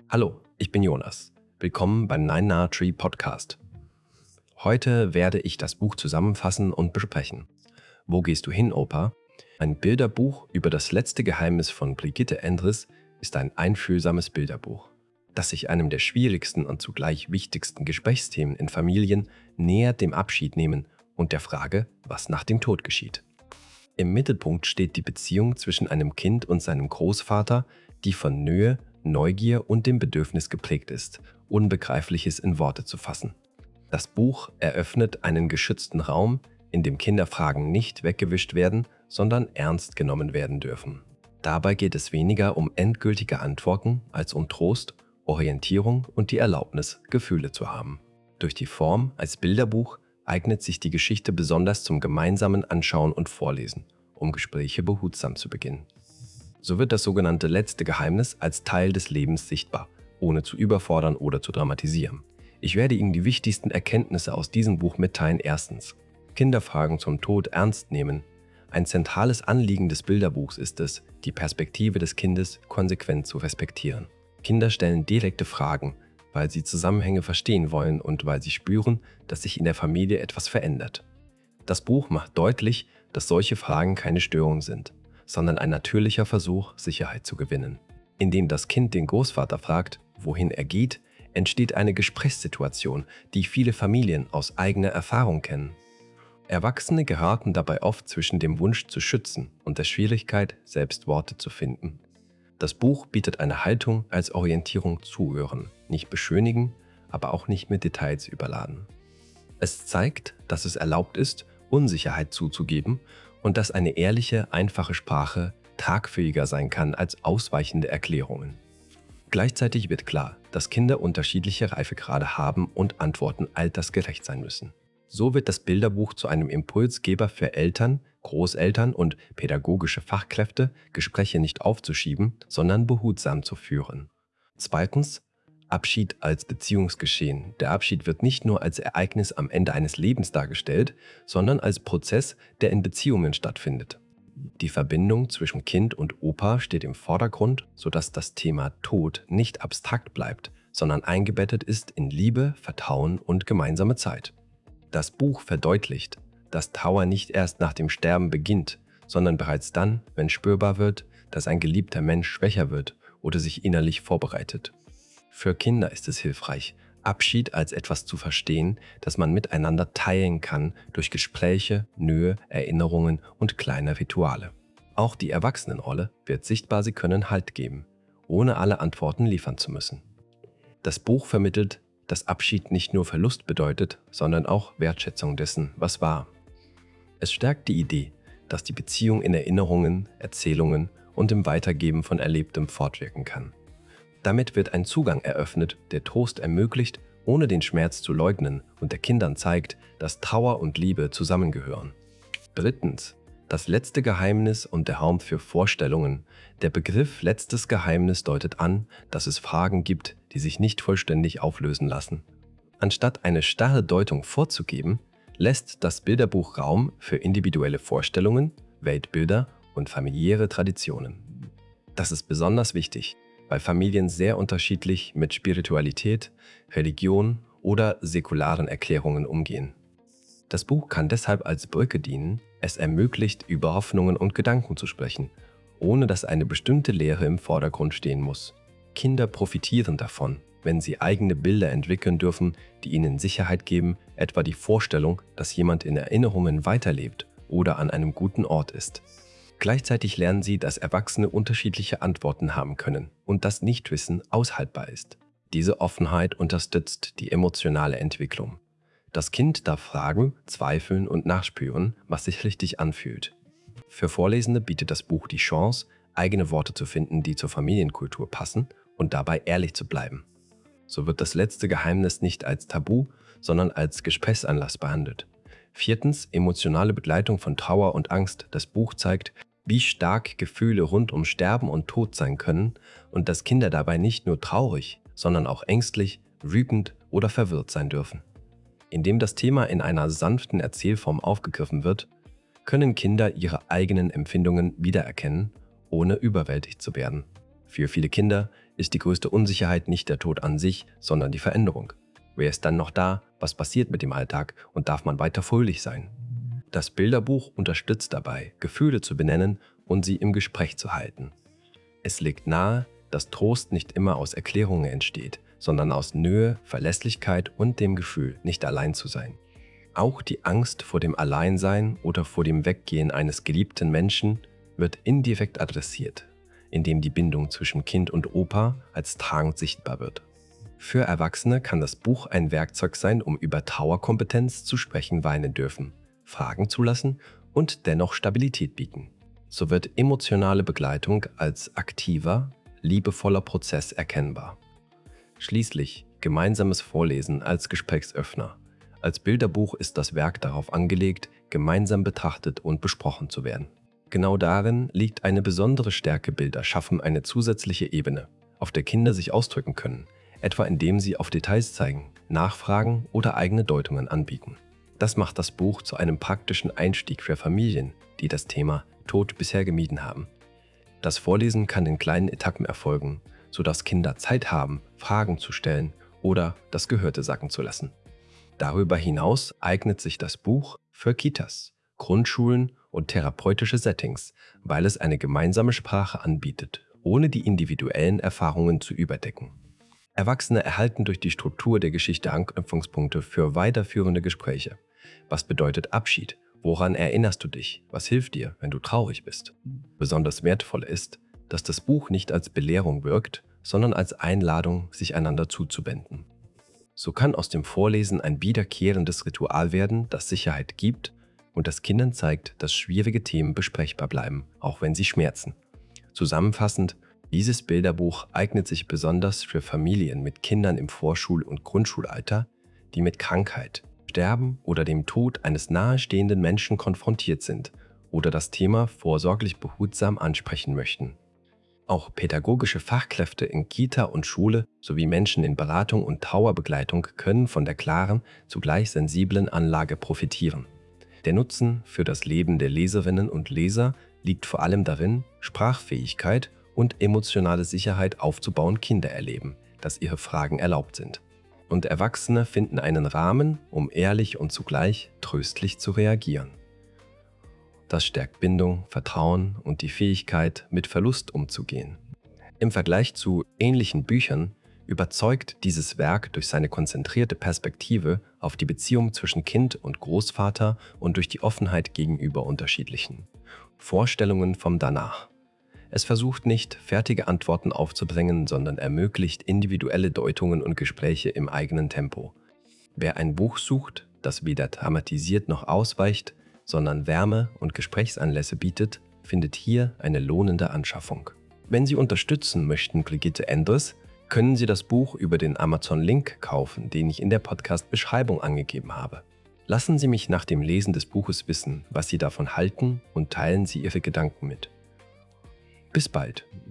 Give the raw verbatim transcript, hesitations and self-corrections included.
Hallo, ich bin Jonas. Willkommen beim Nine Nine Tree Podcast. Heute werde ich das Buch zusammenfassen und besprechen. Wo gehst du hin, Opa? Ein Bilderbuch über das letzte Geheimnis von Brigitte Endres ist ein einfühlsames Bilderbuch, das sich einem der schwierigsten und zugleich wichtigsten Gesprächsthemen in Familien nähert, dem Abschied nehmen und der Frage, was nach dem Tod geschieht. Im Mittelpunkt steht die Beziehung zwischen einem Kind und seinem Großvater, die von Nähe, Neugier und dem Bedürfnis geprägt ist, Unbegreifliches in Worte zu fassen. Das Buch eröffnet einen geschützten Raum, in dem Kinderfragen nicht weggewischt werden, sondern ernst genommen werden dürfen. Dabei geht es weniger um endgültige Antworten als um Trost, Orientierung und die Erlaubnis, Gefühle zu haben. Durch die Form als Bilderbuch eignet sich die Geschichte besonders zum gemeinsamen Anschauen und Vorlesen, um Gespräche behutsam zu beginnen. So wird das sogenannte letzte Geheimnis als Teil des Lebens sichtbar, ohne zu überfordern oder zu dramatisieren. Ich werde Ihnen die wichtigsten Erkenntnisse aus diesem Buch mitteilen. Erstens. Kinderfragen zum Tod ernst nehmen. Ein zentrales Anliegen des Bilderbuchs ist es, die Perspektive des Kindes konsequent zu respektieren. Kinder stellen direkte Fragen, weil sie Zusammenhänge verstehen wollen und weil sie spüren, dass sich in der Familie etwas verändert. Das Buch macht deutlich, dass solche Fragen keine Störung sind, sondern ein natürlicher Versuch, Sicherheit zu gewinnen. Indem das Kind den Großvater fragt, wohin er geht, entsteht eine Gesprächssituation, die viele Familien aus eigener Erfahrung kennen. Erwachsene geraten dabei oft zwischen dem Wunsch zu schützen und der Schwierigkeit, selbst Worte zu finden. Das Buch bietet eine Haltung als Orientierung: zuhören, nicht beschönigen, aber auch nicht mit Details überladen. Es zeigt, dass es erlaubt ist, Unsicherheit zuzugeben und dass eine ehrliche, einfache Sprache tragfähiger sein kann als ausweichende Erklärungen. Gleichzeitig wird klar, dass Kinder unterschiedliche Reifegrade haben und Antworten altersgerecht sein müssen. So wird das Bilderbuch zu einem Impulsgeber für Eltern, Großeltern und pädagogische Fachkräfte, Gespräche nicht aufzuschieben, sondern behutsam zu führen. Zweitens. Abschied als Beziehungsgeschehen. Der Abschied wird nicht nur als Ereignis am Ende eines Lebens dargestellt, sondern als Prozess, der in Beziehungen stattfindet. Die Verbindung zwischen Kind und Opa steht im Vordergrund, sodass das Thema Tod nicht abstrakt bleibt, sondern eingebettet ist in Liebe, Vertrauen und gemeinsame Zeit. Das Buch verdeutlicht, dass Trauer nicht erst nach dem Sterben beginnt, sondern bereits dann, wenn spürbar wird, dass ein geliebter Mensch schwächer wird oder sich innerlich vorbereitet. Für Kinder ist es hilfreich, Abschied als etwas zu verstehen, das man miteinander teilen kann durch Gespräche, Nähe, Erinnerungen und kleine Rituale. Auch die Erwachsenenrolle wird sichtbar, sie können Halt geben, ohne alle Antworten liefern zu müssen. Das Buch vermittelt, dass Abschied nicht nur Verlust bedeutet, sondern auch Wertschätzung dessen, was war. Es stärkt die Idee, dass die Beziehung in Erinnerungen, Erzählungen und im Weitergeben von Erlebtem fortwirken kann. Damit wird ein Zugang eröffnet, der Trost ermöglicht, ohne den Schmerz zu leugnen und der Kindern zeigt, dass Trauer und Liebe zusammengehören. Drittens. Das letzte Geheimnis und der Raum für Vorstellungen. Der Begriff letztes Geheimnis deutet an, dass es Fragen gibt, die sich nicht vollständig auflösen lassen. Anstatt eine starre Deutung vorzugeben, lässt das Bilderbuch Raum für individuelle Vorstellungen, Weltbilder und familiäre Traditionen. Das ist besonders wichtig, weil Familien sehr unterschiedlich mit Spiritualität, Religion oder säkularen Erklärungen umgehen. Das Buch kann deshalb als Brücke dienen, es ermöglicht, über Hoffnungen und Gedanken zu sprechen, ohne dass eine bestimmte Lehre im Vordergrund stehen muss. Kinder profitieren davon, wenn sie eigene Bilder entwickeln dürfen, die ihnen Sicherheit geben, etwa die Vorstellung, dass jemand in Erinnerungen weiterlebt oder an einem guten Ort ist. Gleichzeitig lernen sie, dass Erwachsene unterschiedliche Antworten haben können und dass Nichtwissen aushaltbar ist. Diese Offenheit unterstützt die emotionale Entwicklung. Das Kind darf fragen, zweifeln und nachspüren, was sich richtig anfühlt. Für Vorlesende bietet das Buch die Chance, eigene Worte zu finden, die zur Familienkultur passen und dabei ehrlich zu bleiben. So wird das letzte Geheimnis nicht als Tabu, sondern als Gesprächsanlass behandelt. Viertens. Emotionale Begleitung von Trauer und Angst. Das Buch zeigt, wie stark Gefühle rund um Sterben und Tod sein können und dass Kinder dabei nicht nur traurig, sondern auch ängstlich, wütend oder verwirrt sein dürfen. Indem das Thema in einer sanften Erzählform aufgegriffen wird, können Kinder ihre eigenen Empfindungen wiedererkennen, ohne überwältigt zu werden. Für viele Kinder ist die größte Unsicherheit nicht der Tod an sich, sondern die Veränderung. Wer ist dann noch da? Was passiert mit dem Alltag? Und darf man weiter fröhlich sein? Das Bilderbuch unterstützt dabei, Gefühle zu benennen und sie im Gespräch zu halten. Es legt nahe, dass Trost nicht immer aus Erklärungen entsteht, sondern aus Nähe, Verlässlichkeit und dem Gefühl, nicht allein zu sein. Auch die Angst vor dem Alleinsein oder vor dem Weggehen eines geliebten Menschen wird indirekt adressiert, indem die Bindung zwischen Kind und Opa als tragend sichtbar wird. Für Erwachsene kann das Buch ein Werkzeug sein, um über Trauerkompetenz zu sprechen weinen dürfen, Fragen zulassen und dennoch Stabilität bieten. So wird emotionale Begleitung als aktiver, liebevoller Prozess erkennbar. Schließlich gemeinsames Vorlesen als Gesprächsöffner. Als Bilderbuch ist das Werk darauf angelegt, gemeinsam betrachtet und besprochen zu werden. Genau darin liegt eine besondere Stärke. Bilder schaffen eine zusätzliche Ebene, auf der Kinder sich ausdrücken können, etwa indem sie auf Details zeigen, nachfragen oder eigene Deutungen anbieten. Das macht das Buch zu einem praktischen Einstieg für Familien, die das Thema Tod bisher gemieden haben. Das Vorlesen kann in kleinen Etappen erfolgen, sodass Kinder Zeit haben, Fragen zu stellen oder das Gehörte sacken zu lassen. Darüber hinaus eignet sich das Buch für Kitas, Grundschulen und therapeutische Settings, weil es eine gemeinsame Sprache anbietet, ohne die individuellen Erfahrungen zu überdecken. Erwachsene erhalten durch die Struktur der Geschichte Anknüpfungspunkte für weiterführende Gespräche. Was bedeutet Abschied? Woran erinnerst du dich? Was hilft dir, wenn du traurig bist? Besonders wertvoll ist, dass das Buch nicht als Belehrung wirkt, sondern als Einladung, sich einander zuzuwenden. So kann aus dem Vorlesen ein wiederkehrendes Ritual werden, das Sicherheit gibt und das Kindern zeigt, dass schwierige Themen besprechbar bleiben, auch wenn sie schmerzen. Zusammenfassend, dieses Bilderbuch eignet sich besonders für Familien mit Kindern im Vorschul- und Grundschulalter, die mit Krankheit, Sterben oder dem Tod eines nahestehenden Menschen konfrontiert sind oder das Thema vorsorglich behutsam ansprechen möchten. Auch pädagogische Fachkräfte in Kita und Schule sowie Menschen in Beratung und Trauerbegleitung können von der klaren, zugleich sensiblen Anlage profitieren. Der Nutzen für das Leben der Leserinnen und Leser liegt vor allem darin, Sprachfähigkeit und emotionale Sicherheit aufzubauen. Kinder erleben, dass ihre Fragen erlaubt sind. Und Erwachsene finden einen Rahmen, um ehrlich und zugleich tröstlich zu reagieren. Das stärkt Bindung, Vertrauen und die Fähigkeit, mit Verlust umzugehen. Im Vergleich zu ähnlichen Büchern überzeugt dieses Werk durch seine konzentrierte Perspektive auf die Beziehung zwischen Kind und Großvater und durch die Offenheit gegenüber unterschiedlichen Vorstellungen vom Danach. Es versucht nicht, fertige Antworten aufzubringen, sondern ermöglicht individuelle Deutungen und Gespräche im eigenen Tempo. Wer ein Buch sucht, das weder dramatisiert noch ausweicht, sondern Wärme und Gesprächsanlässe bietet, findet hier eine lohnende Anschaffung. Wenn Sie unterstützen möchten Brigitte Endres, können Sie das Buch über den Amazon-Link kaufen, den ich in der Podcast-Beschreibung angegeben habe. Lassen Sie mich nach dem Lesen des Buches wissen, was Sie davon halten und teilen Sie Ihre Gedanken mit. Bis bald!